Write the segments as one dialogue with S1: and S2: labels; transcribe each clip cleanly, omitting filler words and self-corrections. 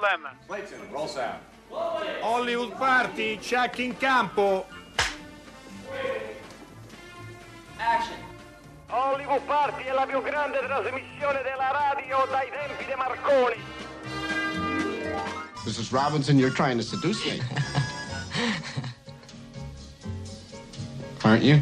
S1: them.
S2: Clayton, roll sound.
S3: Hollywood Party, check in campo.
S4: Action.
S1: Hollywood Party è la più grande trasmissione della radio dai tempi di Marconi.
S5: Mrs. Robinson, you're trying to seduce me. Aren't you?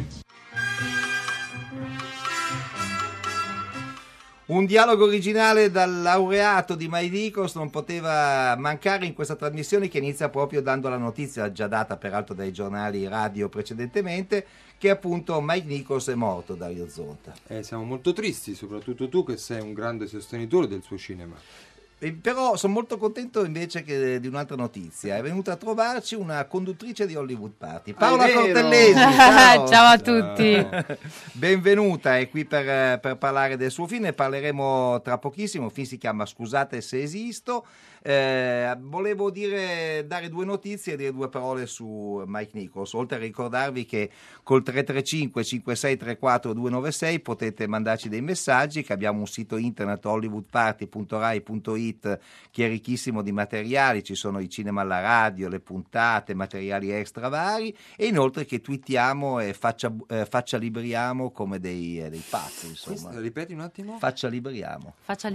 S6: Un dialogo originale dal laureato di Mike Nichols non poteva mancare in questa trasmissione, che inizia proprio dando la notizia, già data peraltro dai giornali radio precedentemente, che appunto Mike Nichols è morto, Dario Zonta.
S7: Siamo molto tristi, soprattutto tu che sei un grande sostenitore del suo cinema.
S6: Però sono molto contento invece che di un'altra notizia. È venuta a trovarci una conduttrice di Hollywood Party, Paola Cortellesi.
S8: Ciao. Ciao a tutti.
S6: Benvenuta, è qui per parlare del suo film. Ne parleremo tra pochissimo. Il film si chiama Scusate se esisto. Volevo dare due notizie e dire due parole su Mike Nichols, oltre a ricordarvi che col 335 5634 296 potete mandarci dei messaggi, che abbiamo un sito internet hollywoodparty.rai.it che è ricchissimo di materiali, ci sono i cinema alla radio, le puntate, materiali extra vari, e inoltre che twittiamo e faccia libriamo come dei pazzi, insomma.
S7: Ripeti un attimo?
S6: Faccia libriamo.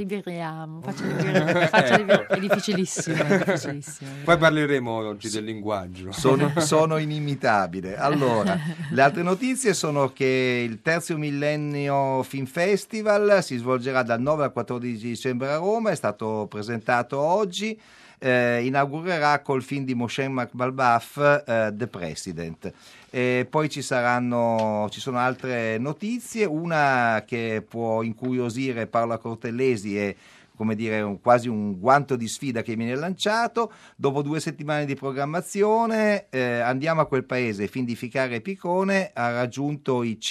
S8: È difficilissimo.
S7: Poi parleremo oggi del linguaggio.
S6: Sono inimitabile. Allora, le altre notizie sono che il terzo millennio Film Festival si svolgerà dal 9 al 14 dicembre a Roma, è stato presentato oggi. Inaugurerà col film di Moshe Makbalbaf, The President. Poi ci sono altre notizie, una che può incuriosire Paola Cortellesi è, come dire, quasi un guanto di sfida che viene lanciato. Dopo 2 settimane di programmazione, Andiamo a quel paese, film di Ficarra e Piccone ha raggiunto i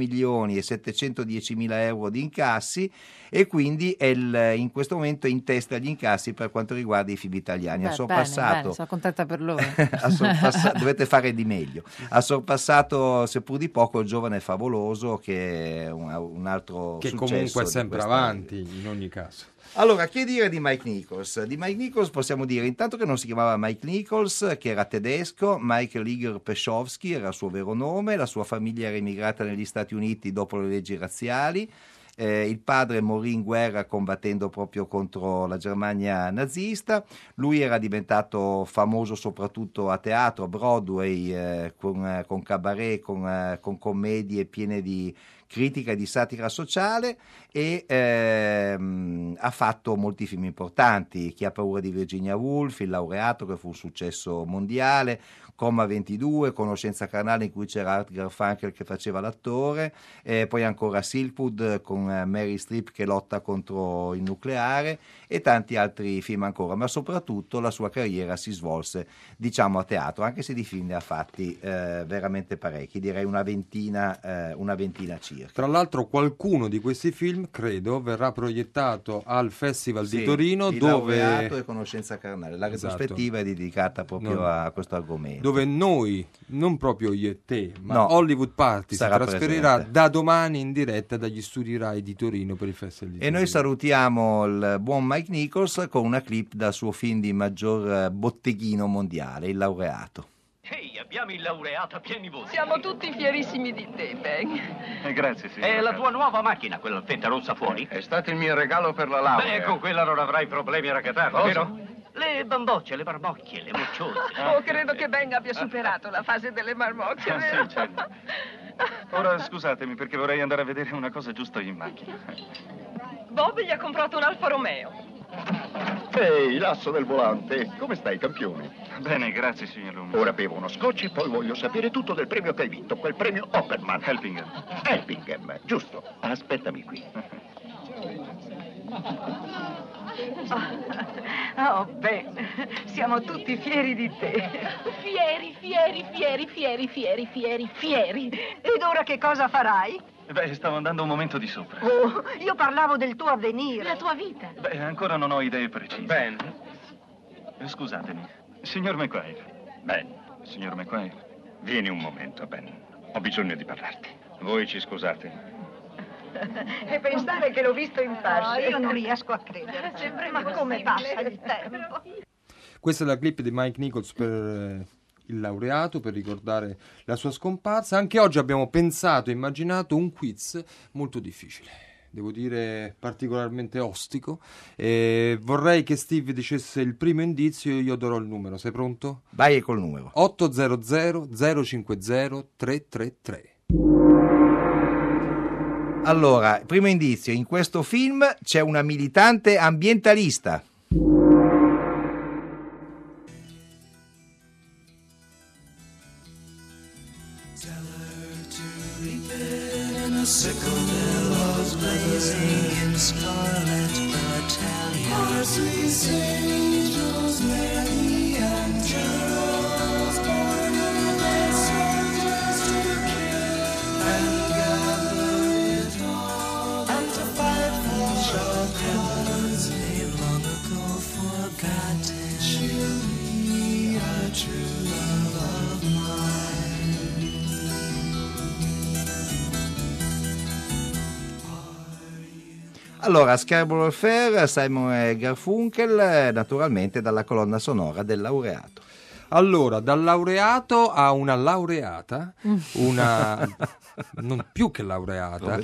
S6: 5.710.000 euro di incassi, e quindi è in questo momento in testa agli incassi per quanto riguarda i film italiani.
S8: Bene, sono contenta per loro.
S6: Dovete fare di meglio. Ha sorpassato, seppur di poco, Il giovane favoloso, che è un altro
S7: che
S6: successo.
S7: Che comunque è sempre avanti, in ogni caso.
S6: Allora, che dire di Mike Nichols? Di Mike Nichols possiamo dire intanto che non si chiamava Mike Nichols, che era tedesco. Michael Igor Peschowski era il suo vero nome. La sua famiglia era immigrata negli Stati Uniti dopo le leggi razziali. Il padre morì in guerra combattendo proprio contro la Germania nazista. Lui era diventato famoso soprattutto a teatro, a Broadway, con cabaret, con commedie piene di critica e di satira sociale, e ha fatto molti film importanti: Chi ha paura di Virginia Woolf, Il laureato, che fu un successo mondiale, Comma 22, Conoscenza carnale, in cui c'era Art Garfunkel che faceva l'attore, poi ancora Silkwood con Mary Streep che lotta contro il nucleare, e tanti altri film ancora, ma soprattutto la sua carriera si svolse, diciamo, a teatro, anche se di film ne ha fatti veramente parecchi, direi una ventina circa.
S7: Tra l'altro qualcuno di questi film, credo, verrà proiettato al Festival di Torino,
S6: Il
S7: dove
S6: laureato e Conoscenza carnale, la retrospettiva è dedicata proprio a questo argomento,
S7: dove noi, non proprio io e te, ma
S6: No,
S7: Hollywood Party si trasferirà
S6: presente
S7: da domani in diretta dagli studi Rai di Torino per il Festival di Torino.
S6: E noi salutiamo il buon Mike Nichols con una clip dal suo film di maggior botteghino mondiale, Il laureato.
S9: Ehi, abbiamo il laureato a pieni voti.
S4: Siamo tutti fierissimi di te, Ben.
S9: Grazie, signor. È la tua nuova macchina, quella alfetta rossa fuori?
S2: È stato il mio regalo per la laurea.
S9: Beh, con quella non avrai problemi a raccatarla,
S2: Cosa?
S9: vero? Le bambocce, le barbocchie, le mocciose.
S4: Oh, credo che Ben abbia superato la fase delle marmocchie, vero?
S2: Sì, certo. Ora scusatemi perché vorrei andare a vedere una cosa giusto in macchina.
S4: Bob gli ha comprato un Alfa Romeo.
S10: Ehi, l'asso del volante, come stai, campione?
S2: Bene, grazie, signor Loomis.
S10: Ora bevo uno scotch e poi voglio sapere tutto del premio che hai vinto, quel premio Opperman. Helpingham, giusto. Aspettami qui.
S4: Oh, Ben, siamo tutti fieri di te. Fieri. Ed ora che cosa farai?
S2: Beh, stavo andando un momento di sopra.
S4: Oh, io parlavo del tuo avvenire.
S8: La tua vita.
S2: Beh, ancora non ho idee precise.
S9: Ben.
S2: Scusatemi, signor McQuire.
S10: Ben,
S2: Signor McQuire.
S10: vieni un momento, Ben. Ho bisogno di parlarti. Voi ci scusate?
S4: E pensare che l'ho visto in fascia.
S11: Io non riesco a credere.
S4: Ma come passa il tempo?
S7: Questa è la clip di Mike Nichols per il laureato, per ricordare la sua scomparsa. Anche oggi abbiamo pensato e immaginato un quiz molto difficile, devo dire particolarmente ostico. Vorrei che Steve dicesse il primo indizio, io darò il numero. Sei pronto?
S6: Vai col numero.
S7: 800 050 333.
S6: Allora, primo indizio, in questo film c'è una militante ambientalista. Allora, Scarborough Fair, Simon e Garfunkel, naturalmente dalla colonna sonora del laureato.
S7: Allora, dal laureato a una laureata, una non più che laureata,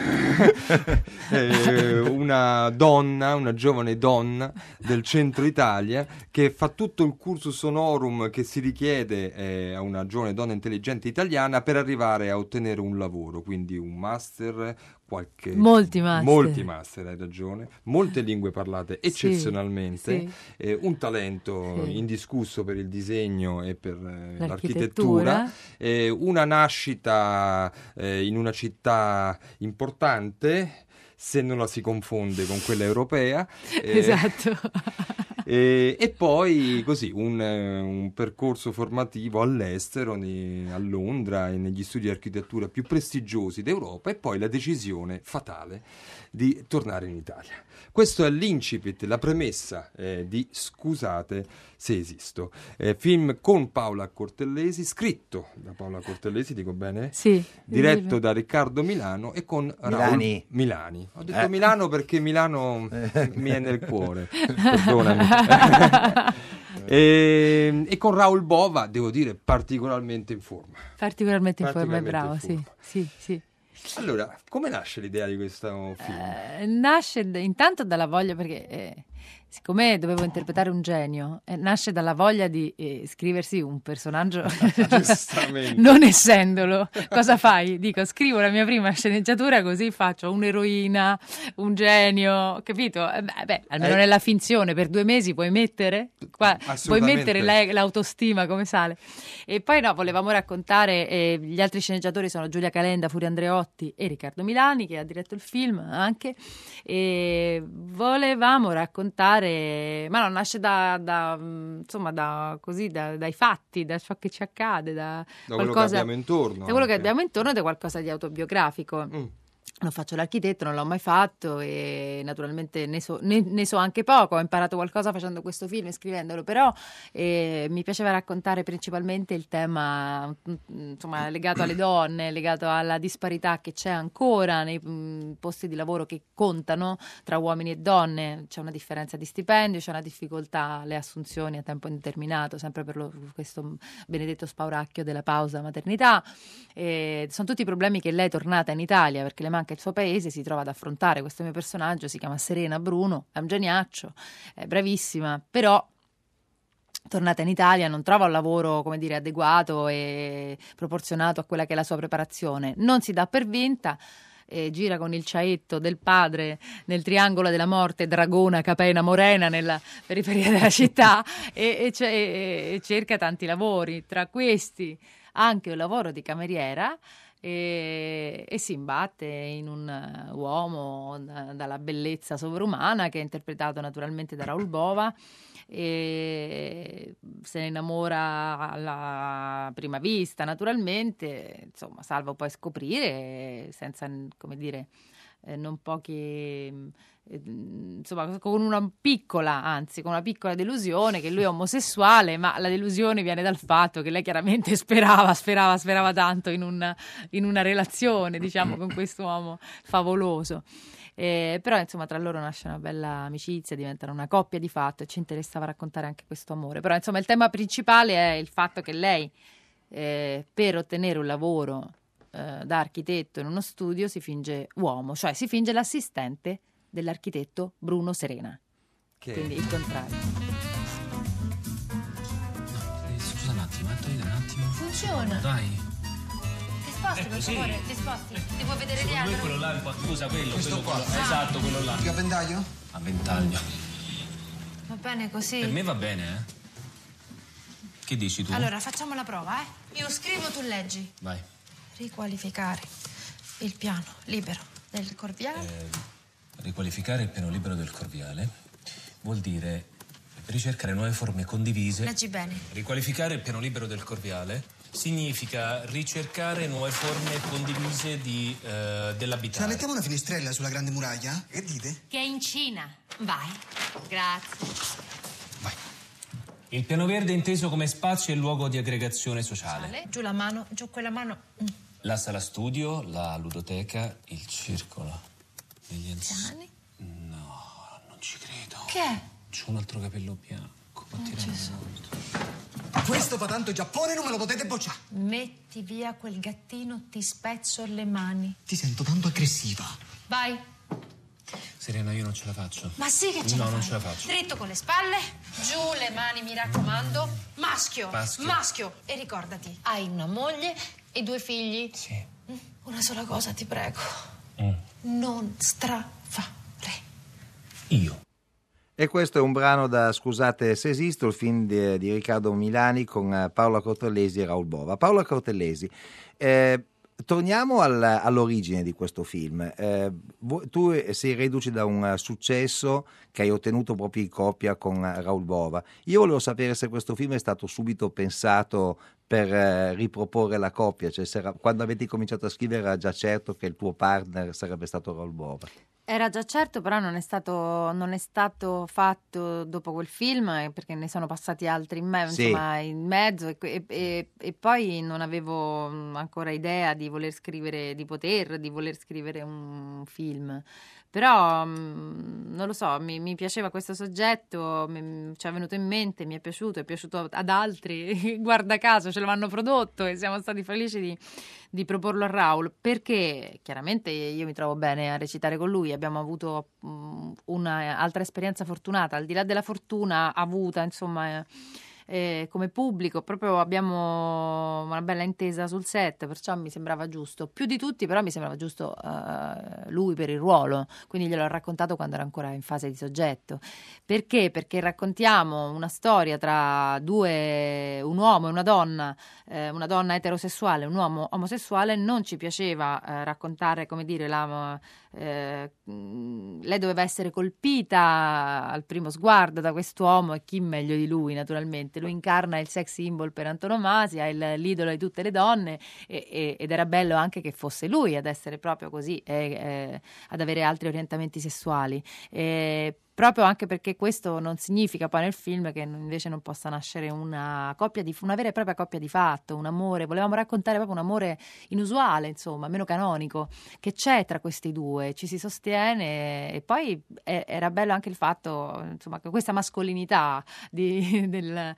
S7: una donna, una giovane donna del centro Italia che fa tutto il cursus honorum che si richiede a una giovane donna intelligente italiana per arrivare a ottenere un lavoro, quindi un master, molti master, hai ragione, molte lingue parlate eccezionalmente, un talento indiscusso per il disegno e per l'architettura, una nascita in una città importante, se non la si confonde con quella europea,
S8: esatto.
S7: E poi così un percorso formativo all'estero, a Londra e negli studi di architettura più prestigiosi d'Europa, e poi la decisione fatale di tornare in Italia. Questo è l'incipit, la premessa di Scusate se esisto, film con Paola Cortellesi, scritto da Paola Cortellesi, dico bene?
S8: Sì.
S7: Diretto da Riccardo Milano e con Raul Milani. Ho detto Milano perché Milano mi è nel cuore, perdonami. E con Raul Bova, devo dire, particolarmente in forma.
S8: Particolarmente in forma, è bravo, sì.
S7: Allora, come nasce l'idea di questo film?
S8: Nasce intanto dalla voglia, perché siccome dovevo interpretare un genio, nasce dalla voglia di scriversi un personaggio. Non essendolo, cosa fai? Dico, scrivo la mia prima sceneggiatura, così faccio un'eroina, un genio, capito? Almeno nella finzione per 2 mesi puoi mettere l'autostima come sale. E poi volevamo raccontare, gli altri sceneggiatori sono Giulia Calenda, Furio Andreotti e Riccardo Milani, che ha diretto il film anche, e volevamo raccontare, ma no, nasce dai fatti, da ciò che ci accade, da
S7: quello che abbiamo intorno.
S8: Da quello che abbiamo intorno, da qualcosa di autobiografico. Non faccio l'architetto, non l'ho mai fatto e naturalmente ne so anche poco. Ho imparato qualcosa facendo questo film e scrivendolo, però mi piaceva raccontare principalmente il tema, insomma, legato alle donne, legato alla disparità che c'è ancora nei posti di lavoro che contano tra uomini e donne. C'è una differenza di stipendio, c'è una difficoltà alle assunzioni a tempo indeterminato, sempre per questo benedetto spauracchio della pausa maternità. Sono tutti problemi che lei, tornata in Italia perché le manca il suo paese, si trova ad affrontare. Questo mio personaggio si chiama Serena Bruno, è un geniaccio, è bravissima, però tornata in Italia non trova un lavoro, come dire, adeguato e proporzionato a quella che è la sua preparazione, non si dà per vinta, gira con il ciaetto del padre nel triangolo della morte, Dragona, Capena, Morena, nella periferia della città, e cerca tanti lavori, tra questi anche un lavoro di cameriera, e si imbatte in un uomo dalla bellezza sovrumana, che è interpretato naturalmente da Raul Bova, e se ne innamora alla prima vista, naturalmente, insomma, salvo poi scoprire, senza, come dire, non pochi, insomma, con una piccola delusione, che lui è omosessuale, ma la delusione viene dal fatto che lei chiaramente sperava tanto in una relazione, diciamo, con questo uomo favoloso. Però insomma tra loro nasce una bella amicizia, diventano una coppia di fatto e ci interessava raccontare anche questo amore. Però insomma il tema principale è il fatto che lei per ottenere un lavoro da architetto in uno studio si finge uomo, cioè si finge l'assistente dell'architetto Bruno Serena, quindi il contrario.
S11: Scusa un attimo, togliti un attimo.
S12: Funziona.
S11: Dai.
S12: Ti sposti, per favore, ti sposti. Ti vuoi vedere
S11: Secondo me
S12: dietro?
S11: quello là, scusa,
S12: Questo qua?
S11: Esatto, quello là.
S12: Più a
S11: ventaglio? A ventaglio.
S12: Va bene così?
S11: Per me va bene, Che dici tu?
S12: Allora, facciamo la prova, Io scrivo, tu leggi.
S11: Vai.
S12: Riqualificare il piano libero del Corviale.
S11: Riqualificare il piano libero del Corviale vuol dire ricercare nuove forme condivise.
S12: Leggi bene.
S11: Riqualificare il piano libero del Corviale significa ricercare nuove forme condivise dell'abitare.
S13: Ce la mettiamo una finestrella sulla grande muraglia? Che dite?
S12: Che è in Cina. Vai. Grazie.
S11: Il piano verde è inteso come spazio e luogo di aggregazione sociale.
S12: Giù la mano, giù quella mano.
S11: La sala studio, la ludoteca, il circolo. Degli
S12: anziani?
S11: No, non ci credo.
S12: Che è?
S11: C'ho un altro capello bianco. Ma
S13: Questo fa tanto Giappone, non me lo potete bocciare.
S12: Metti via quel gattino, ti spezzo le mani.
S13: Ti sento tanto aggressiva.
S12: Vai.
S11: Serena, io non ce la faccio.
S12: Ma sì che ce la fai.
S11: No, non ce la faccio.
S12: Dritto con le spalle, giù le mani, mi raccomando. Maschio.
S11: Maschio.
S12: E ricordati, hai una moglie e 2 figli.
S11: Sì.
S12: Una sola cosa ti prego. Non strafare.
S11: Io.
S6: E questo è un brano da Scusate se esisto, il film di Riccardo Milani con Paola Cortellesi e Raoul Bova. Paola Cortellesi, torniamo all'origine di questo film. Tu sei reduce da un successo che hai ottenuto proprio in coppia con Raoul Bova. Io volevo sapere se questo film è stato subito pensato per riproporre la coppia, cioè quando avete cominciato a scrivere era già certo che il tuo partner sarebbe stato Raoul Bova.
S8: Era già certo, però non è stato fatto dopo quel film, perché ne sono passati altri in mezzo e poi non avevo ancora idea di voler scrivere un film. Però non lo so, mi piaceva questo soggetto, ci è venuto in mente, mi è piaciuto ad altri, guarda caso ce lo hanno prodotto e siamo stati felici di proporlo a Raoul, perché chiaramente io mi trovo bene a recitare con lui, abbiamo avuto un'altra esperienza fortunata, al di là della fortuna avuta, insomma, come pubblico, proprio abbiamo una bella intesa sul set, perciò mi sembrava giusto, più di tutti però mi sembrava giusto lui per il ruolo, quindi gliel'ho raccontato quando era ancora in fase di soggetto. Perché raccontiamo una storia tra un uomo e una donna eterosessuale, un uomo omosessuale. Non ci piaceva raccontare, come dire, lei doveva essere colpita al primo sguardo da quest'uomo, e chi meglio di lui, naturalmente. Lui incarna il sex symbol per antonomasia, l'idolo di tutte le donne, ed era bello anche che fosse lui ad essere proprio così, ad avere altri orientamenti sessuali. Proprio anche perché questo non significa poi nel film che invece non possa nascere una vera e propria coppia di fatto, un amore. Volevamo raccontare proprio un amore inusuale, insomma, meno canonico, che c'è tra questi due, ci si sostiene. E poi era bello anche il fatto, insomma, che questa mascolinità di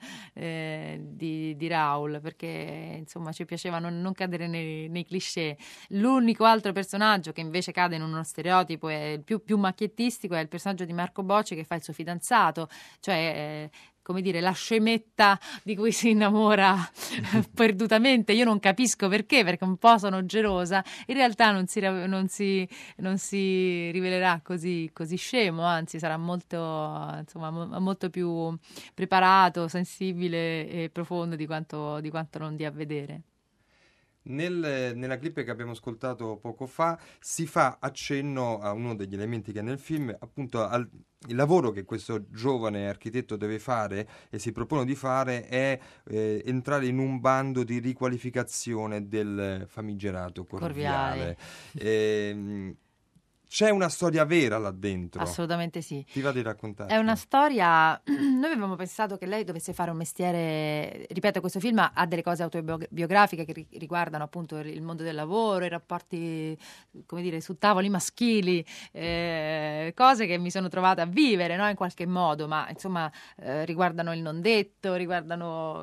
S8: Raoul, perché insomma ci piaceva non cadere nei cliché. L'unico altro personaggio che invece cade in uno stereotipo è più macchiettistico, è il personaggio di Marco Bocci, che fa il suo fidanzato, cioè come dire, la scemetta di cui si innamora perdutamente. Io non capisco perché un po' sono gelosa. In realtà non si rivelerà così scemo, anzi sarà molto più preparato, sensibile e profondo di quanto non dia a vedere.
S7: Nella clip che abbiamo ascoltato poco fa si fa accenno a uno degli elementi che è nel film, appunto il lavoro che questo giovane architetto deve fare e si propone di fare è entrare in un bando di riqualificazione del famigerato Corviale. c'è una storia vera là dentro.
S8: Assolutamente sì.
S7: Ti va di raccontare?
S8: È una storia. Noi avevamo pensato che lei dovesse fare un mestiere. Ripeto, questo film ha delle cose autobiografiche che riguardano appunto il mondo del lavoro, i rapporti, come dire, su tavoli maschili, cose che mi sono trovata a vivere, no? In qualche modo, ma insomma riguardano il non detto, riguardano.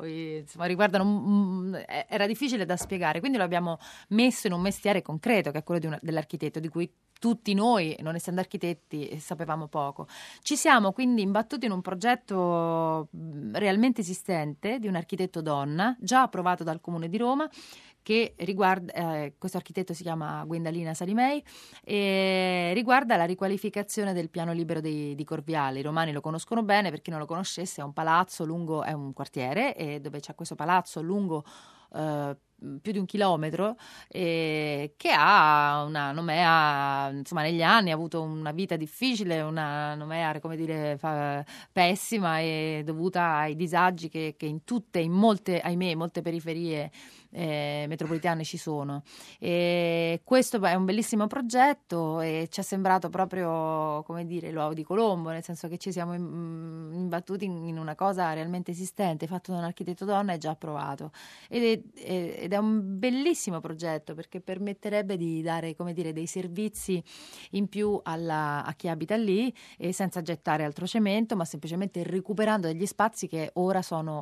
S8: Era difficile da spiegare, quindi lo abbiamo messo in un mestiere concreto, che è quello dell'architetto, di cui tutti noi, non essendo architetti, sapevamo poco. Ci siamo quindi imbattuti in un progetto realmente esistente di un architetto donna, già approvato dal Comune di Roma, che riguarda, questo architetto si chiama Gwendalina Salimei, e riguarda la riqualificazione del piano libero di Corviale. I romani lo conoscono bene, per chi non lo conoscesse, è un palazzo lungo, è un quartiere, dove c'è questo palazzo lungo più di 1 chilometro, che ha una nomea, insomma, negli anni ha avuto una vita difficile, una nomea, come dire, pessima, e dovuta ai disagi che in molte, ahimè, molte periferie metropolitane ci sono. E questo è un bellissimo progetto e ci è sembrato proprio, come dire, l'uovo di Colombo, nel senso che ci siamo imbattuti in una cosa realmente esistente, fatto da un architetto donna e già approvato, ed è un bellissimo progetto, perché permetterebbe di dare, come dire, dei servizi in più a chi abita lì, e senza gettare altro cemento, ma semplicemente recuperando degli spazi che ora sono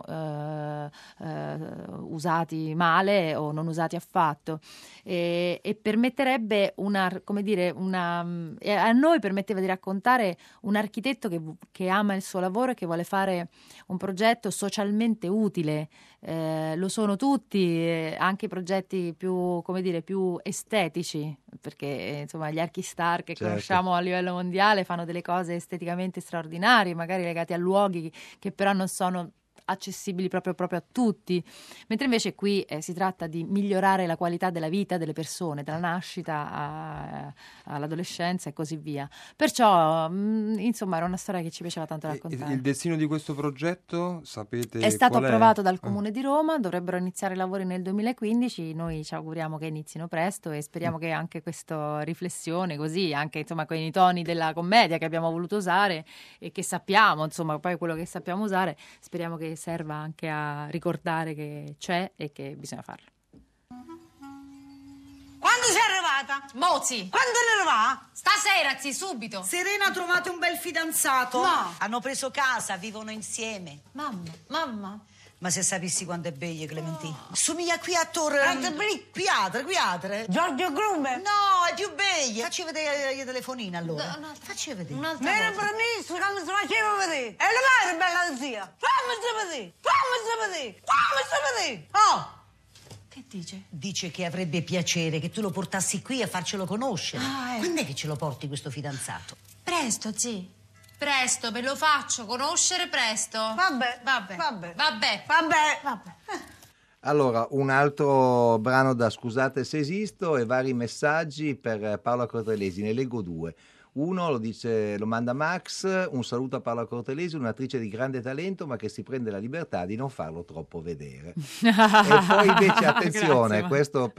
S8: usati male o non usati affatto, e permetterebbe a noi permetteva di raccontare un architetto che ama il suo lavoro e che vuole fare un progetto socialmente utile. Lo sono tutti, anche i progetti più, come dire, più estetici, perché insomma gli archistar che conosciamo a livello mondiale fanno delle cose esteticamente straordinarie, magari legati a luoghi che però non sono accessibili proprio a tutti, mentre invece qui si tratta di migliorare la qualità della vita delle persone, dalla nascita all'adolescenza e così via. Perciò insomma era una storia che ci piaceva tanto raccontare.
S7: Il destino di questo progetto, sapete,
S8: è stato
S7: qual
S8: approvato dal Comune di Roma, dovrebbero iniziare i lavori nel 2015, noi ci auguriamo che inizino presto e speriamo che anche questa riflessione, così anche insomma con i toni della commedia che abbiamo voluto usare e che sappiamo, insomma, poi quello che sappiamo usare, speriamo che serva anche a ricordare che c'è e che bisogna farlo.
S14: Quando sei arrivata?
S12: Mozzi.
S14: Quando ne arriva?
S12: Stasera, sì, subito.
S14: Serena ha trovato un bel fidanzato.
S12: No.
S14: Hanno preso casa, vivono insieme.
S12: Mamma.
S14: Ma se sapessi quanto è bella Clementina. Somiglia qui a Torre. Qui altre. Giorgio Grumme. No, è più bella. Facci vedere la telefonina allora.
S12: No,
S14: facci vedere.
S12: Un'altra
S14: Mi era
S12: volta.
S14: promesso che mi si faceva vedere. E le mani, bella zia. Fammi vedere. Oh!
S12: Che dice?
S14: Dice che avrebbe piacere che tu lo portassi qui a farcelo conoscere.
S12: Ah,
S14: Quando è che ce lo porti questo fidanzato?
S12: Presto, sì. Presto, ve lo faccio conoscere presto.
S14: Vabbè.
S6: Allora, un altro brano da Scusate se esisto e vari messaggi per Paola Cortelesi, ne leggo 2. Uno lo manda Max, un saluto a Paola Cortelesi, un'attrice di grande talento ma che si prende la libertà di non farlo troppo vedere. E poi invece attenzione, questo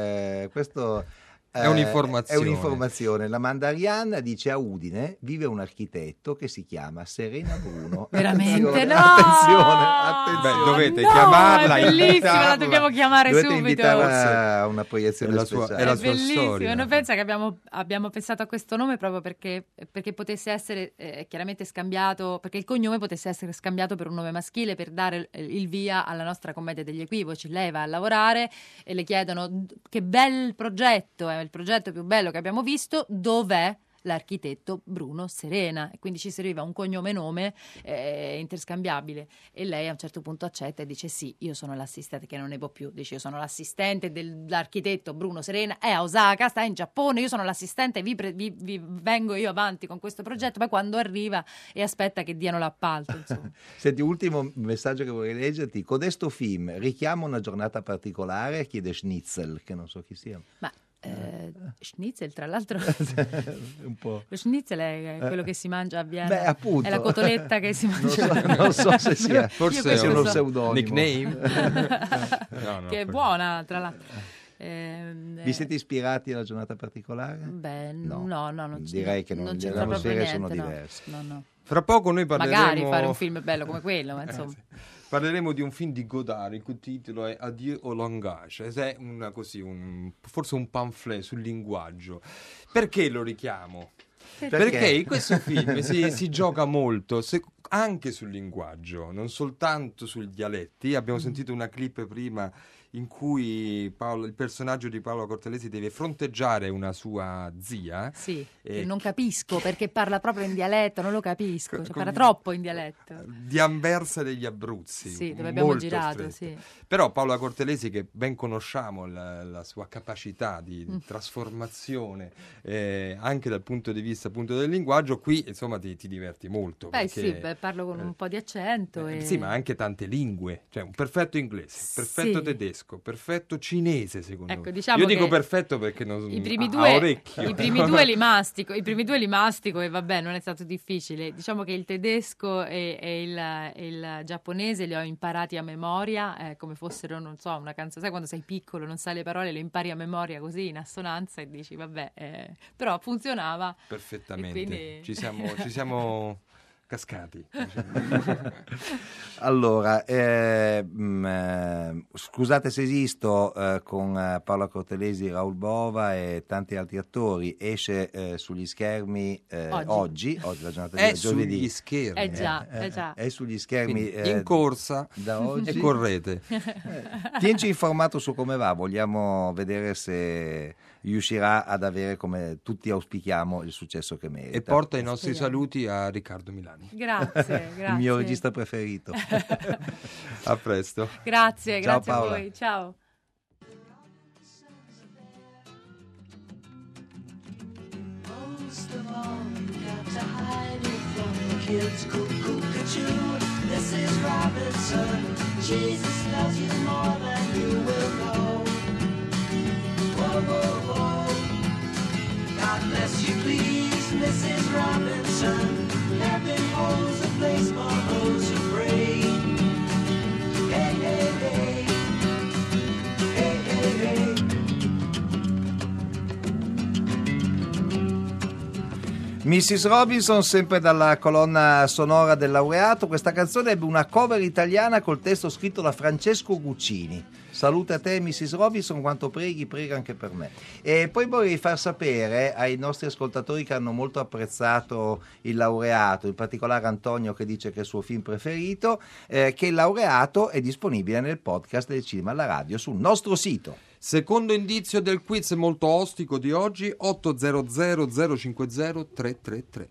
S7: è un'informazione.
S6: È un'informazione. La manda Arianna, dice a Udine vive un architetto che si chiama Serena Bruno.
S8: Veramente
S6: Attenzione.
S7: Beh, dovete chiamarla,
S8: è bellissima,
S7: invitarla.
S8: la dobbiamo chiamare
S6: Dovete
S8: subito.
S6: invitarla a una proiezione speciale.
S7: È la sua
S8: bellissimo.
S7: storia.
S8: Noi pensa che abbiamo pensato a questo nome proprio perché potesse essere chiaramente scambiato, perché il cognome potesse essere scambiato per un nome maschile, per dare il via alla nostra commedia degli equivoci. Lei va a lavorare e le chiedono che bel progetto, è il progetto più bello che abbiamo visto, dov'è l'architetto Bruno Serena? E quindi ci serviva un cognome e nome interscambiabile, e lei a un certo punto accetta e dice sì, io sono l'assistente, che non ne può più, dice io sono l'assistente dell'architetto Bruno Serena, è a Osaka, sta in Giappone, io sono l'assistente, vi vengo io avanti con questo progetto. Poi quando arriva e aspetta che diano l'appalto, insomma.
S6: Senti, ultimo messaggio che vorrei leggerti: codesto film richiama una giornata particolare, chiede Schnitzel, che non so chi sia.
S8: Ma Schnitzel, tra l'altro,
S6: un po'.
S8: lo schnitzel è quello che si mangia a Vienna.
S6: Beh, appunto.
S8: È la cotoletta che si mangia.
S6: Non so se sia,
S7: forse
S6: è uno pseudonimo.
S7: Nickname.
S8: Che è buona, tra l'altro.
S6: Vi siete ispirati alla giornata particolare?
S8: Beh, no, non
S6: direi che
S8: non
S6: le
S8: c'entra proprio
S6: atmosfere
S8: niente,
S6: sono
S8: no.
S6: diverse.
S8: No.
S7: Fra poco noi parleremo...
S8: Magari fare un film bello come quello, ma insomma.
S7: Sì. Parleremo di un film di Godard, il cui titolo è Adieu au langage, ed è forse un pamphlet sul linguaggio. Perché lo richiamo? Perché in questo film si gioca molto anche sul linguaggio, non soltanto sui dialetti. Abbiamo sentito una clip prima in cui il personaggio di Paolo Cortellesi deve fronteggiare una sua zia.
S8: Sì, che non capisco perché parla proprio in dialetto, non lo capisco, parla troppo in dialetto.
S7: Di Anversa degli Abruzzi.
S8: Sì, dove abbiamo
S7: molto
S8: girato,
S7: stretto. Però Paola Cortellesi, che ben conosciamo la sua capacità di trasformazione anche dal punto di vista appunto del linguaggio, qui insomma ti diverti molto.
S8: Perché, parlo con un po' di accento.
S7: Sì, ma anche tante lingue, cioè un perfetto inglese, perfetto tedesco, perfetto cinese secondo me.
S8: Diciamo
S7: io dico perfetto perché non
S8: i primi
S7: orecchio.
S8: I primi due li mastico e vabbè, non è stato difficile. Diciamo che il tedesco e il giapponese li ho imparati a memoria, come fossero, non so, una canzone. Sai quando sei piccolo, non sai le parole, le impari a memoria così in assonanza e dici vabbè, però funzionava
S7: perfettamente.
S8: Quindi...
S7: Ci siamo cascati.
S6: Allora, scusate se esisto, con Paola Cortellesi, Raul Bova e tanti altri attori, esce sugli schermi oggi la giornata di giovedì.
S7: Sugli schermi.
S8: Già.
S6: È sugli schermi.
S7: In corsa
S6: da oggi.
S7: E correte.
S6: Tienci informato su come va, vogliamo vedere se riuscirà ad avere, come tutti auspichiamo, il successo che merita.
S7: E porta i nostri saluti a Riccardo Milani.
S8: Grazie.
S6: Il mio regista preferito.
S7: A presto.
S8: Grazie
S6: Ciao,
S8: a
S6: Paola.
S8: voi. Ciao.
S15: Mrs. Robinson, Jesus loves you more than you will know. Whoa, whoa, whoa. God bless you, please, Mrs. Robinson. Heaven holds a place for those who pray. Hey, hey, hey. Hey, hey, hey.
S6: Mrs. Robinson, sempre dalla colonna sonora del laureato. Questa canzone ebbe una cover italiana col testo scritto da Francesco Guccini. Salute a te, Mrs. Robinson, quanto preghi, prega anche per me. E poi vorrei far sapere ai nostri ascoltatori che hanno molto apprezzato il laureato, in particolare Antonio che dice che è il suo film preferito, che il laureato è disponibile nel podcast del Cinema alla Radio sul nostro sito.
S7: Secondo indizio del quiz molto ostico di oggi, 800 050 333.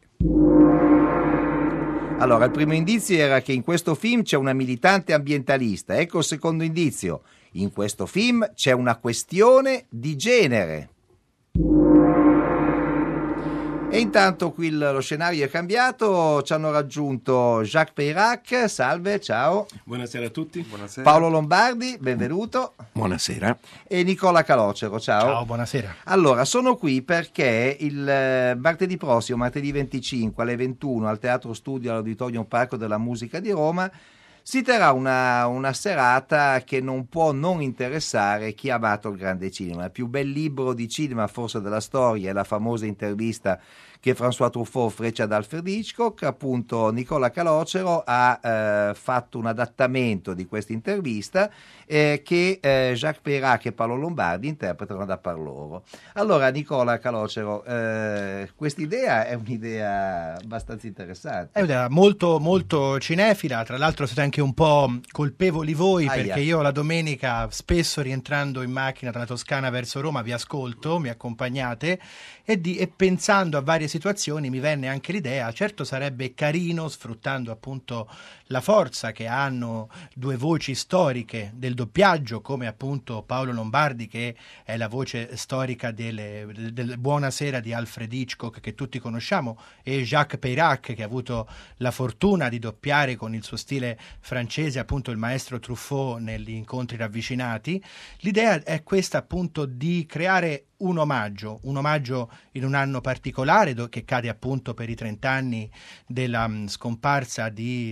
S6: Allora, il primo indizio era che in questo film c'è una militante ambientalista. Ecco il secondo indizio. In questo film c'è una questione di genere. E intanto qui lo scenario è cambiato, ci hanno raggiunto Jacques Peyrac, salve, ciao.
S16: Buonasera a tutti.
S7: Buonasera.
S6: Paolo Lombardi, benvenuto.
S16: Buonasera.
S6: E Nicola Calocero, ciao.
S16: Ciao, buonasera.
S6: Allora, sono qui perché il martedì prossimo, martedì 25 alle 21 al Teatro Studio all'Auditorium Parco della Musica di Roma si terrà una serata che non può non interessare chi ha amato il grande cinema. Il più bel libro di cinema forse della storia è la famosa intervista che François Truffaut fece ad Alfred Hitchcock. Appunto Nicola Calocero ha fatto un adattamento di questa intervista che Jacques Peyrac e Paolo Lombardi interpretano da par loro. Allora Nicola Calocero, questa idea è un'idea abbastanza interessante.
S17: È un'idea molto molto cinefila, tra l'altro siete anche un po' colpevoli voi perché io la domenica spesso rientrando in macchina dalla Toscana verso Roma vi ascolto, mi accompagnate e pensando a varie situazioni mi venne anche l'idea, certo sarebbe carino, sfruttando appunto la forza che hanno due voci storiche del doppiaggio come appunto Paolo Lombardi che è la voce storica del Buonasera di Alfred Hitchcock che tutti conosciamo e Jacques Peyrac che ha avuto la fortuna di doppiare con il suo stile francese appunto il maestro Truffaut negli Incontri ravvicinati. L'idea è questa appunto di creare un omaggio in un anno particolare che cade appunto per i 30 anni della scomparsa di François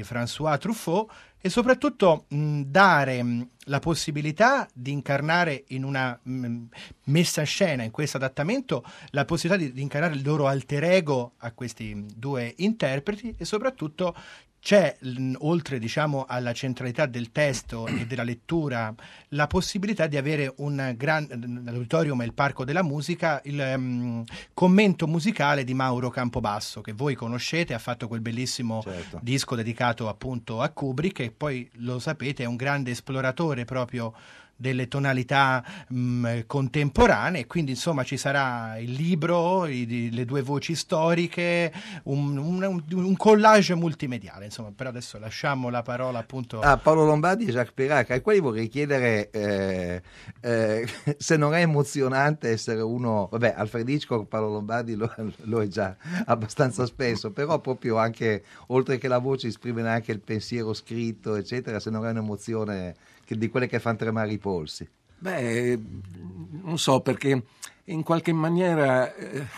S17: François Truffaut, e soprattutto dare la possibilità di incarnare in una messa a scena, in questo adattamento, la possibilità di incarnare il loro alter ego a questi due interpreti, e soprattutto c'è, oltre diciamo alla centralità del testo e della lettura, la possibilità di avere l'auditorium e il Parco della Musica, il commento musicale di Mauro Campobasso, che voi conoscete, ha fatto quel bellissimo disco dedicato appunto a Kubrick, e poi lo sapete è un grande esploratore proprio delle tonalità contemporanee, quindi insomma ci sarà il libro, le due voci storiche, un collage multimediale, insomma. Però adesso lasciamo la parola appunto
S6: a Paolo Lombardi e Jacques Perrac, ai quali vorrei chiedere se non è emozionante essere uno, vabbè, Alfred Hitchcock, Paolo Lombardi lo è già abbastanza spesso, però proprio anche, oltre che la voce, esprimere anche il pensiero scritto eccetera, se non è un'emozione di quelle che fanno tremare i polsi.
S16: Beh, non so, perché in qualche maniera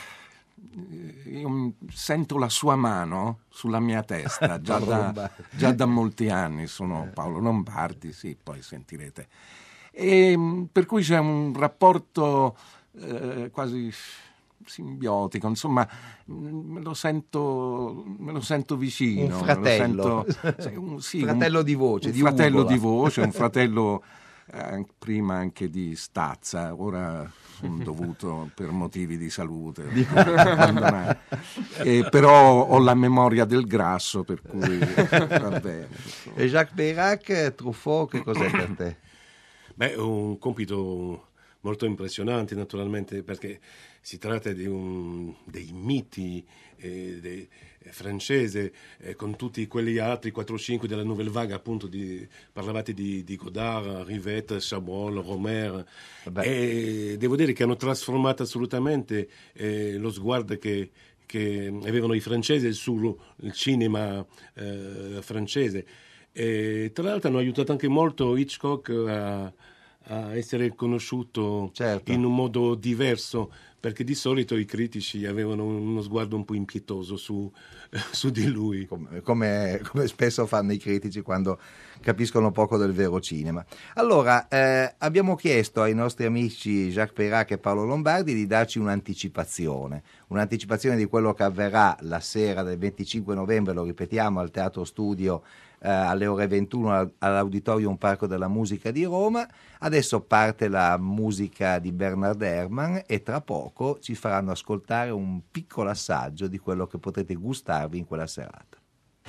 S16: io sento la sua mano sulla mia testa già da molti anni. Sono Paolo Lombardi, sì, poi sentirete. E per cui c'è un rapporto quasi simbiotico, insomma, me lo sento vicino.
S6: Un fratello, fratello di voce,
S16: un fratello di voce, un fratello prima anche di stazza, ora sono dovuto per motivi di salute abbandonare. Però ho la memoria del grasso, per cui va bene.
S6: E Jacques Perrac, Truffaut, che cos'è per te?
S18: Beh, un compito molto impressionante, naturalmente, perché si tratta di dei miti francese, con tutti quelli altri 4-5 della Nouvelle Vague, appunto parlavate di Godard, Rivette, Chabrol, Romer, e devo dire che hanno trasformato assolutamente lo sguardo che avevano i francesi sul cinema francese. E tra l'altro hanno aiutato anche molto Hitchcock a essere conosciuto in un modo diverso, perché di solito i critici avevano uno sguardo un po' impietoso su di lui.
S6: Come spesso fanno i critici quando capiscono poco del vero cinema. Allora, abbiamo chiesto ai nostri amici Jacques Perrac e Paolo Lombardi di darci un'anticipazione di quello che avverrà la sera del 25 novembre, lo ripetiamo, al Teatro Studio alle ore 21 all'Auditorium Parco della Musica di Roma. Adesso parte la musica di Bernard Herrmann e tra poco ci faranno ascoltare un piccolo assaggio di quello che potete gustarvi in quella serata.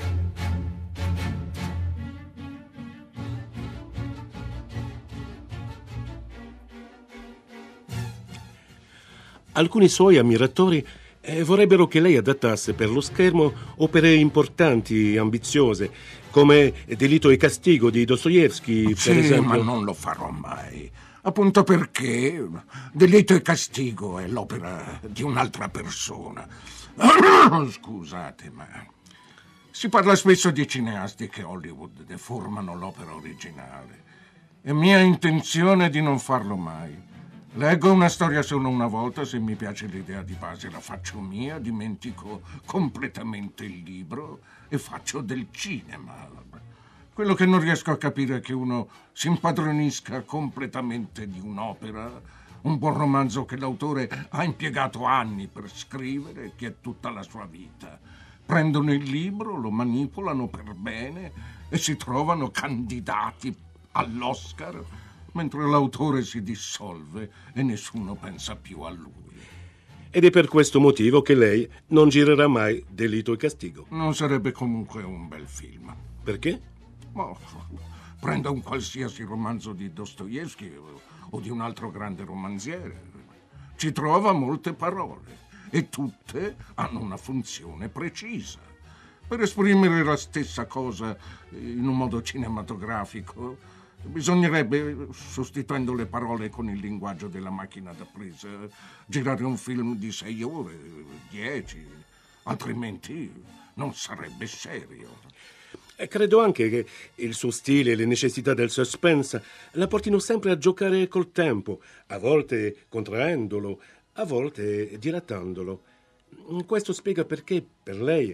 S18: Alcuni suoi ammiratori vorrebbero che lei adattasse per lo schermo opere importanti e ambiziose, come Delitto e Castigo di Dostoevskij, per esempio.
S16: Ma non lo farò mai, appunto perché Delitto e Castigo è l'opera di un'altra persona. Scusate, ma si parla spesso di cineasti che Hollywood deformano l'opera originale. È mia intenzione di non farlo mai. Leggo una storia solo una volta, se mi piace l'idea di base la faccio mia, dimentico completamente il libro e faccio del cinema. Quello che non riesco a capire è che uno si impadronisca completamente di un'opera, un buon romanzo che l'autore ha impiegato anni per scrivere, che è tutta la sua vita. Prendono il libro, lo manipolano per bene e si trovano candidati all'Oscar, mentre l'autore si dissolve e nessuno pensa più a lui.
S18: Ed è per questo motivo che lei non girerà mai Delitto e Castigo.
S16: Non sarebbe comunque un bel film.
S18: Perché?
S16: Prenda un qualsiasi romanzo di Dostoevskij o di un altro grande romanziere. Ci trova molte parole e tutte hanno una funzione precisa. Per esprimere la stessa cosa in un modo cinematografico bisognerebbe, sostituendo le parole con il linguaggio della macchina da presa, girare un film di 6 ore, 10, altrimenti non sarebbe serio.
S18: E credo anche che il suo stile e le necessità del suspense la portino sempre a giocare col tempo, a volte contraendolo, a volte dilatandolo. Questo spiega perché per lei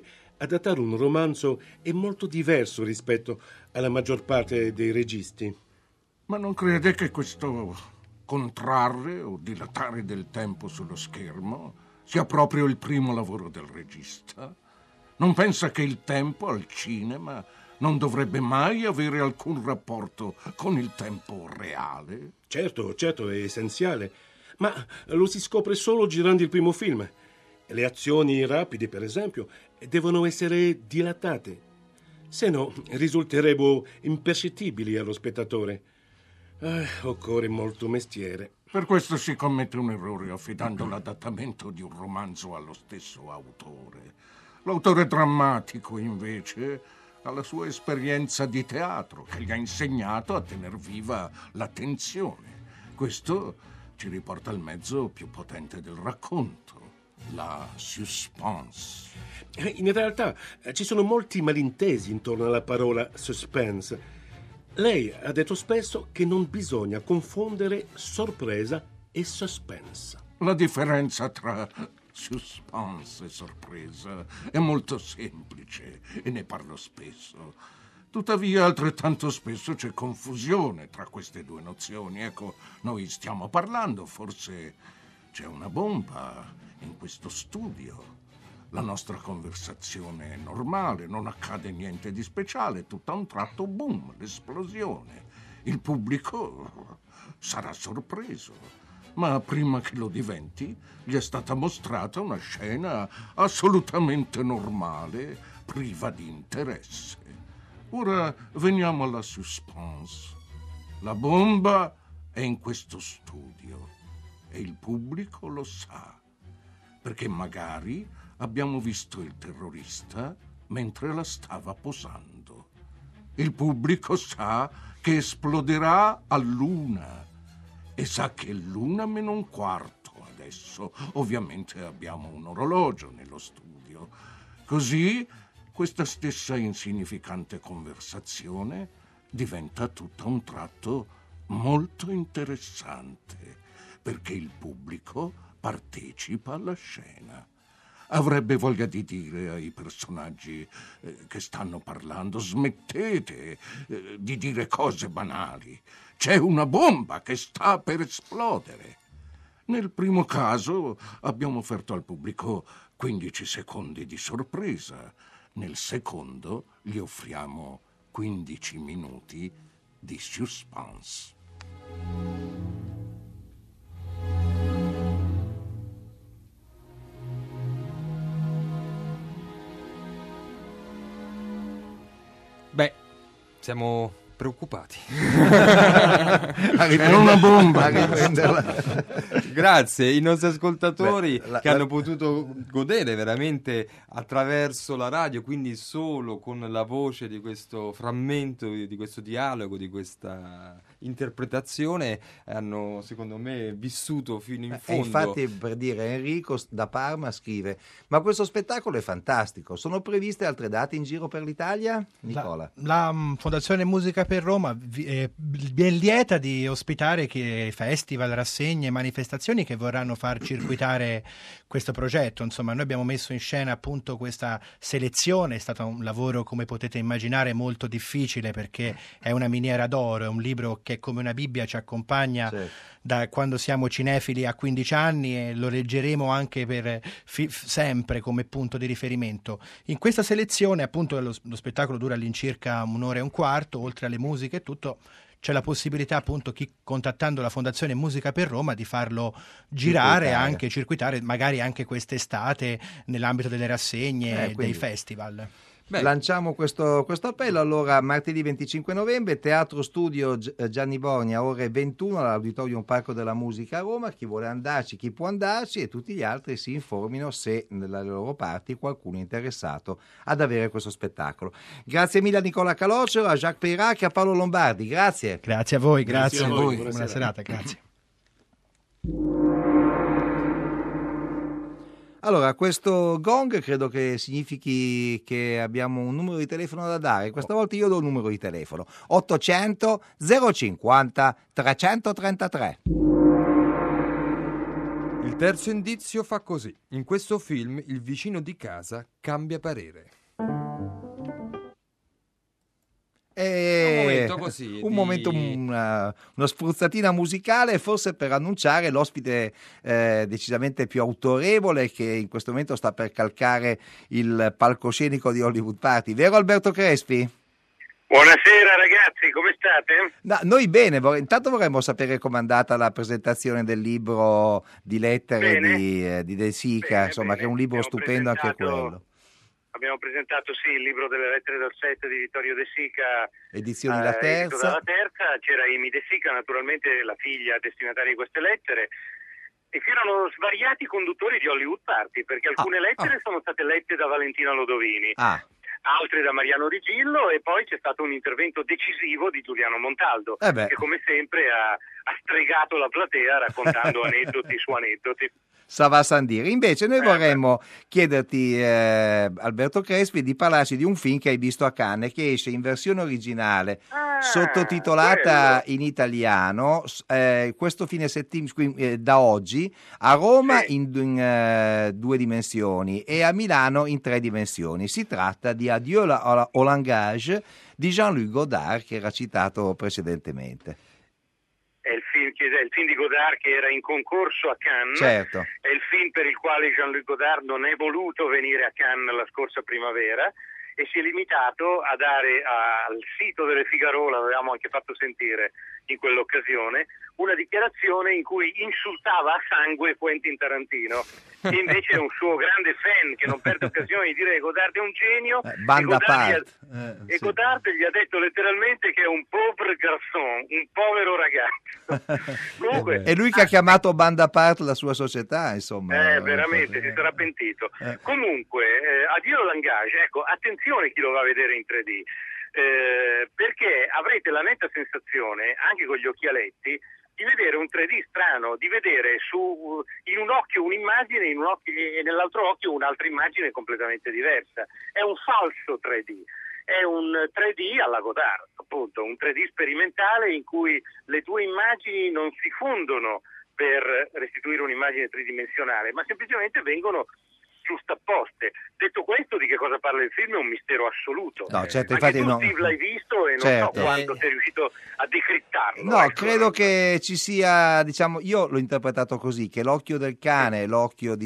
S18: adattare un romanzo è molto diverso rispetto alla maggior parte dei registi.
S16: Ma non crede che questo contrarre o dilatare del tempo sullo schermo sia proprio il primo lavoro del regista? Non pensa che il tempo al cinema non dovrebbe mai avere alcun rapporto con il tempo reale?
S18: Certo, è essenziale, ma lo si scopre solo girando il primo film. Le azioni rapide, per esempio, devono essere dilatate, se no risulterebbero impercettibili allo spettatore. Occorre molto mestiere.
S16: Per questo si commette un errore affidando l'adattamento di un romanzo allo stesso autore. L'autore drammatico, invece, ha la sua esperienza di teatro che gli ha insegnato a tener viva la tensione. Questo ci riporta al mezzo più potente del racconto, la suspense.
S18: In realtà ci sono molti malintesi intorno alla parola suspense. Lei ha detto spesso che non bisogna confondere sorpresa e suspense.
S16: La differenza tra suspense e sorpresa è molto semplice e ne parlo spesso. Tuttavia, altrettanto spesso c'è confusione tra queste due nozioni. Ecco, noi stiamo parlando, forse c'è una bomba in questo studio. La nostra conversazione è normale, non accade niente di speciale, tutto a un tratto, boom, l'esplosione. Il pubblico sarà sorpreso, ma prima che lo diventi, gli è stata mostrata una scena assolutamente normale, priva di interesse. Ora veniamo alla suspense. La bomba è in questo studio e il pubblico lo sa, perché magari abbiamo visto il terrorista mentre la stava posando. Il pubblico sa che esploderà all'1 e sa che è l'1:15 adesso. Ovviamente abbiamo un orologio nello studio. Così questa stessa insignificante conversazione diventa tutto a un tratto molto interessante, perché il pubblico partecipa alla scena. Avrebbe voglia di dire ai personaggi che stanno parlando: smettete di dire cose banali, c'è una bomba che sta per esplodere. Nel primo caso abbiamo offerto al pubblico 15 secondi di sorpresa, nel secondo gli offriamo 15 minuti di suspense.
S7: Beh, siamo preoccupati.
S16: È una bomba.
S7: Grazie ai nostri ascoltatori che hanno potuto godere veramente attraverso la radio, quindi solo con la voce di questo frammento, di questo dialogo, di questa interpretazione, hanno secondo me vissuto fino in fondo.
S6: E infatti, per dire, Enrico da Parma scrive: ma questo spettacolo è fantastico, sono previste altre date in giro per l'Italia? Nicola.
S17: La Fondazione Musica per Roma è ben lieta di ospitare festival, rassegne, manifestazioni che vorranno far circuitare questo progetto. Insomma, noi abbiamo messo in scena appunto questa selezione. È stato un lavoro, come potete immaginare, molto difficile, perché è una miniera d'oro, è un libro che come una Bibbia ci accompagna da quando siamo cinefili a 15 anni e lo leggeremo anche per sempre come punto di riferimento. In questa selezione, appunto, lo spettacolo dura all'incirca 1 ora e un quarto, oltre alle musiche e tutto, c'è la possibilità, appunto, contattando la Fondazione Musica per Roma, di farlo girare, anche circuitare, magari anche quest'estate nell'ambito delle rassegne, dei festival.
S6: Lanciamo questo appello. Allora, martedì 25 novembre, Teatro Studio Gianni Borgna, ore 21 all'Auditorium Parco della Musica a Roma. Chi vuole andarci, chi può andarci, e tutti gli altri si informino se nelle loro parti qualcuno è interessato ad avere questo spettacolo. Grazie mille a Nicola Calocero, a Jacques Peirac e a Paolo Lombardi. Grazie.
S17: Grazie a voi, grazie a voi. Buona serata, grazie.
S6: Allora, questo gong credo che significhi che abbiamo un numero di telefono da dare. Questa volta io do il numero di telefono: 800 050 333.
S7: Il terzo indizio fa così: in questo film il vicino di casa cambia parere. Un momento così.
S6: Una spruzzatina musicale, forse per annunciare l'ospite decisamente più autorevole che in questo momento sta per calcare il palcoscenico di Hollywood Party. Vero Alberto Crespi?
S1: Buonasera ragazzi, come state?
S6: No, noi bene, intanto vorremmo sapere com'è andata la presentazione del libro di lettere di De Sica, che è un libro stupendo anche quello.
S1: Abbiamo presentato il libro delle lettere del set di Vittorio De Sica,
S6: edizioni La Terza.
S1: La Terza. C'era Amy De Sica, naturalmente la figlia destinataria di queste lettere, e c'erano svariati conduttori di Hollywood Party, perché alcune lettere sono state lette da Valentina Lodovini, altre da Mariano Rigillo, e poi c'è stato un intervento decisivo di Giuliano Montaldo, che come sempre ha stregato la platea raccontando aneddoti su aneddoti.
S6: Sava Sandiri. Invece noi vorremmo chiederti, Alberto Crespi, di parlarci di un film che hai visto a Cannes, che esce in versione originale, sottotitolata in italiano, questo fine settimana, da oggi, a Roma in 2 dimensioni e a Milano in 3 dimensioni. Si tratta di Adieu au langage di Jean-Luc Godard, che era citato precedentemente.
S1: È il film di Godard che era in concorso a Cannes,
S6: certo.
S1: È il film per il quale Jean-Luc Godard non è voluto venire a Cannes la scorsa primavera e si è limitato a dare al sito delle Figaro, l'avevamo anche fatto sentire in quell'occasione, una dichiarazione in cui insultava a sangue Quentin Tarantino, che invece è un suo grande fan, che non perde occasione di dire che Godard è un genio, e Godard gli ha detto letteralmente che è un pauvre garçon, un povero ragazzo. Comunque,
S6: è lui che ha chiamato Bande à part la sua società, insomma.
S1: Veramente, si sarà pentito. Comunque, Adieu au langage, ecco, attenzione chi lo va a vedere in 3D. Perché avrete la netta sensazione, anche con gli occhialetti, di vedere un 3D strano, di vedere in un occhio un'immagine e nell'altro occhio un'altra immagine completamente diversa. È un falso 3D, è un 3D alla Godard, appunto, un 3D sperimentale in cui le 2 immagini non si fondono per restituire un'immagine tridimensionale, ma semplicemente vengono giustapposte. Detto questo, di che cosa parla il film è un mistero assoluto.
S6: No, certo,
S1: anche
S6: infatti
S1: tu, Steve, l'hai visto e non so quanto sei riuscito a decrittarlo.
S6: No, credo che ci sia, io l'ho interpretato così, che l'occhio del cane è l'occhio,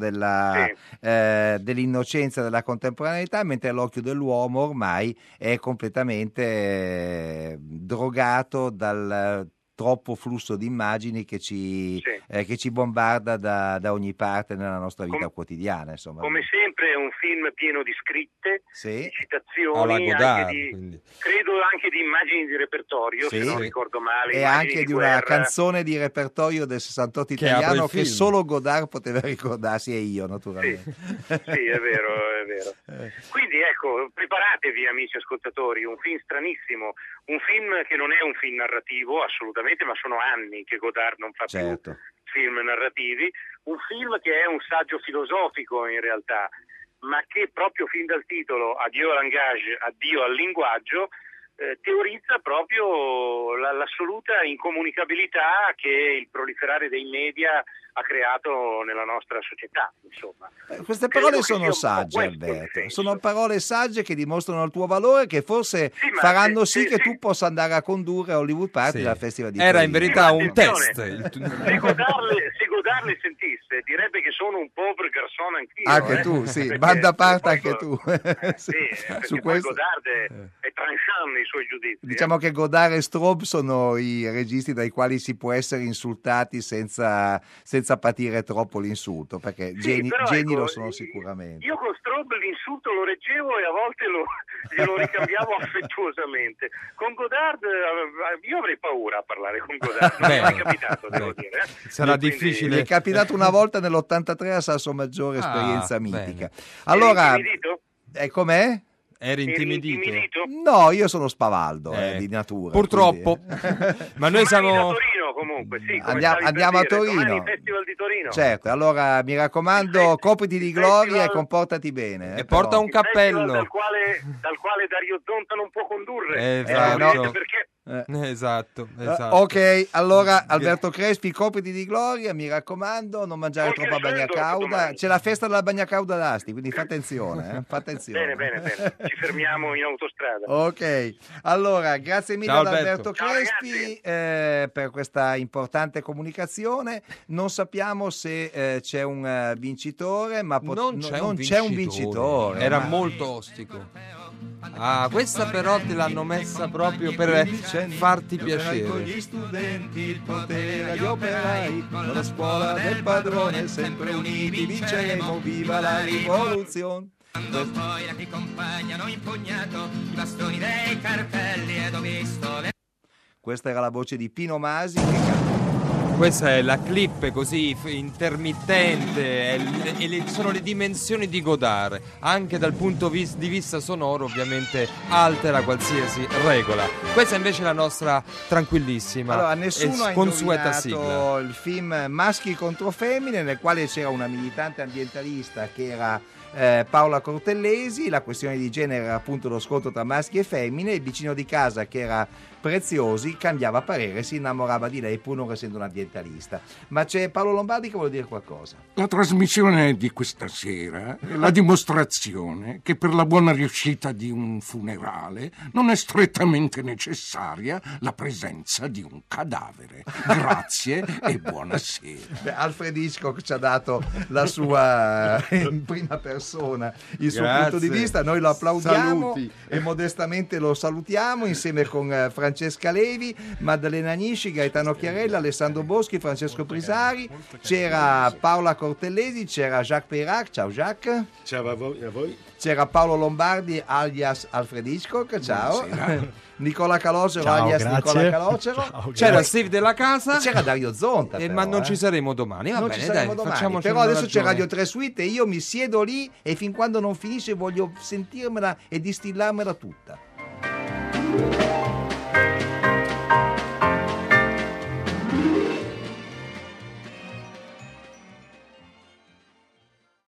S6: dell'innocenza, della contemporaneità, mentre l'occhio dell'uomo ormai è completamente drogato dal troppo flusso di immagini che ci bombarda da ogni parte nella nostra vita quotidiana. Insomma.
S1: Come sempre è un film pieno di scritte, di citazioni,
S7: Godard,
S1: credo anche di immagini di repertorio, se non ricordo male.
S6: E anche di una canzone di repertorio del 68 italiano che solo Godard poteva ricordarsi, e io naturalmente.
S1: Sì, è vero. Quindi ecco, preparatevi amici ascoltatori, un film stranissimo, un film che non è un film narrativo assolutamente, ma sono anni che Godard non fa più film narrativi, un film che è un saggio filosofico in realtà, ma che proprio fin dal titolo Adieu au langage, addio al linguaggio, teorizza proprio l'assoluta incomunicabilità che il proliferare dei media ha creato nella nostra società, insomma.
S6: Queste parole sono sagge, Alberto, sono parole sagge che dimostrano il tuo valore, che forse faranno che tu possa andare a condurre a Hollywood Party al Festival di
S7: Era
S6: Torino.
S7: in verità un test.
S1: Se Godard le sentisse, direbbe che sono un povero garçon anch'io.
S6: Anche tu, sì, banda parte anche tu.
S1: Su questo Godard è tranchant nei suoi giudizi.
S6: Diciamo che Godard e Straub sono i registi dai quali si può essere insultati senza patire troppo l'insulto, perché geni lo sono sicuramente.
S1: Io con Straub l'insulto lo reggevo e a volte glielo ricambiavo affettuosamente. Con Godard io avrei paura a parlare con Godard, non mi è mai capitato, devo dire.
S7: Sarà difficile.
S6: Mi è capitato una volta nell'83 a Salsomaggiore, esperienza mitica.
S1: Bene.
S6: Allora,
S1: intimidito?
S6: Com'è?
S7: Eri intimidito?
S6: No, io sono spavaldo di natura.
S7: Purtroppo. Ma noi siamo...
S1: a Torino comunque, sì.
S6: Andiamo a Torino.
S1: Domani Festival di Torino.
S6: Certo, allora mi raccomando, copriti di gloria e comportati bene.
S7: E porta un cappello.
S1: Dal quale Dario Zonta non può condurre.
S7: Esatto.
S1: Perché
S7: Esatto.
S6: Ok, allora Alberto Crespi, copriti di gloria, mi raccomando, non mangiare troppa bagna cauda. C'è la festa della bagna cauda d'Asti, quindi fa attenzione.
S1: Bene, ci fermiamo in autostrada.
S6: Ok, allora grazie mille
S7: Ciao,
S6: ad Alberto Crespi per questa importante comunicazione. Non sappiamo se c'è un vincitore, ma
S7: non c'è un vincitore. Era molto ostico. Questa però te l'hanno messa proprio per farti piacere.
S6: Con gli studenti, il potere agli operai, con la scuola del padrone, sempre uniti vinceremo, viva la rivoluzione.
S15: Quando poi la ti compagno impugnato i bastoni dei cartelli ed ho visto
S6: Questa era la voce di Pino Masi che canta.
S7: Questa è la clip così intermittente, sono le dimensioni di Godard, anche dal punto di vista sonoro ovviamente altera qualsiasi regola. Questa invece è la nostra tranquillissima
S6: nessuno
S7: e consueta sigla.
S6: Ha indovinato il film Maschi contro femmine, nel quale c'era una militante ambientalista che era Paola Cortellesi. La questione di genere era appunto lo scontro tra maschi e femmine. Il vicino di casa, che era Preziosi, cambiava parere, si innamorava di lei pur non essendo un ambientalista. Ma c'è Paolo Lombardi che vuole dire qualcosa.
S16: La trasmissione di questa sera è la dimostrazione che per la buona riuscita di un funerale non è strettamente necessaria la presenza di un cadavere. Grazie e buonasera.
S6: Alfred Hitchcock ci ha dato la sua in prima persona, il suo punto di vista. Noi lo applaudiamo.
S7: Saluti.
S6: E modestamente lo salutiamo insieme con Francesca Levi, Maddalena Nisci, Gaetano Chiarella, Alessandro Boschi, Francesco Prisari, c'era Paola Cortellesi, c'era Jacques Peyrac. Ciao Jacques.
S18: Ciao a voi.
S6: C'era Paolo Lombardi alias Alfred Hitchcock. Ciao. Nicola Calocero alias Nicola Calocero.
S7: C'era Steve della Casa.
S6: C'era Dario Zonta.
S7: Ma non ci saremo domani. Va bene, dai, facciamoci.
S6: Però adesso c'è Radio 3 Suite e io mi siedo lì e fin quando non finisce voglio sentirmela e distillarmela tutta.